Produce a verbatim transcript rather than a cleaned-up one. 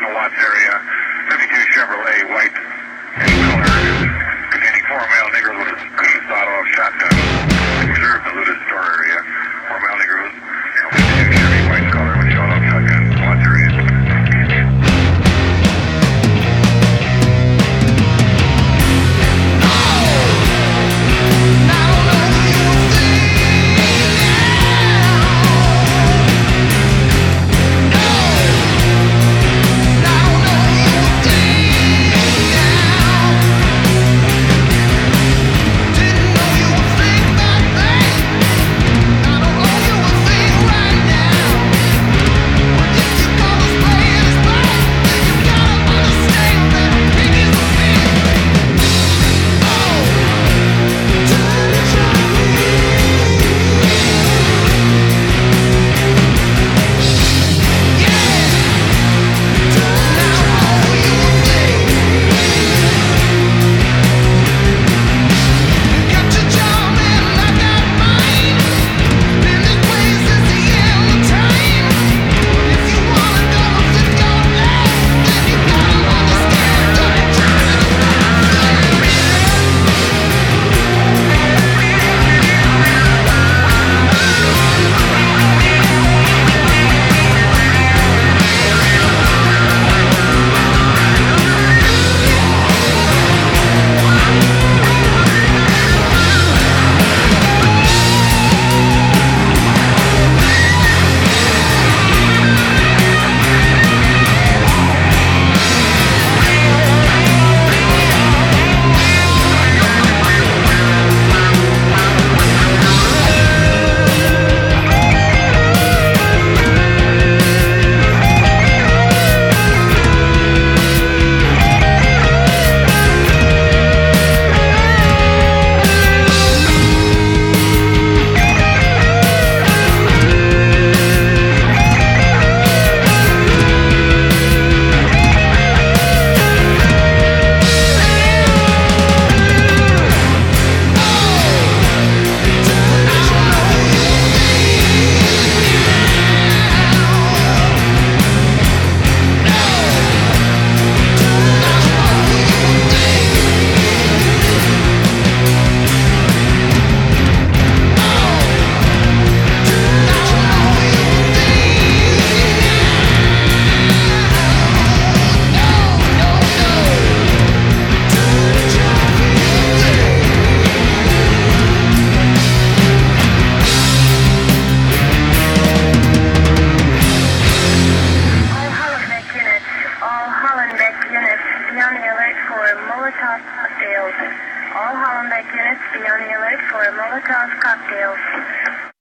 thousand watts area, fifty-two Chevrolet, white in color, containing four male Negroes with a sawed-off shotgun, reserved in the looted store area. Four male Negroes, fifty-two Chevy, white color with sawed-off shotgun, watts area. Be on the alert for Molotov cocktails. All Hollenbeck units, be on the alert for Molotov cocktails.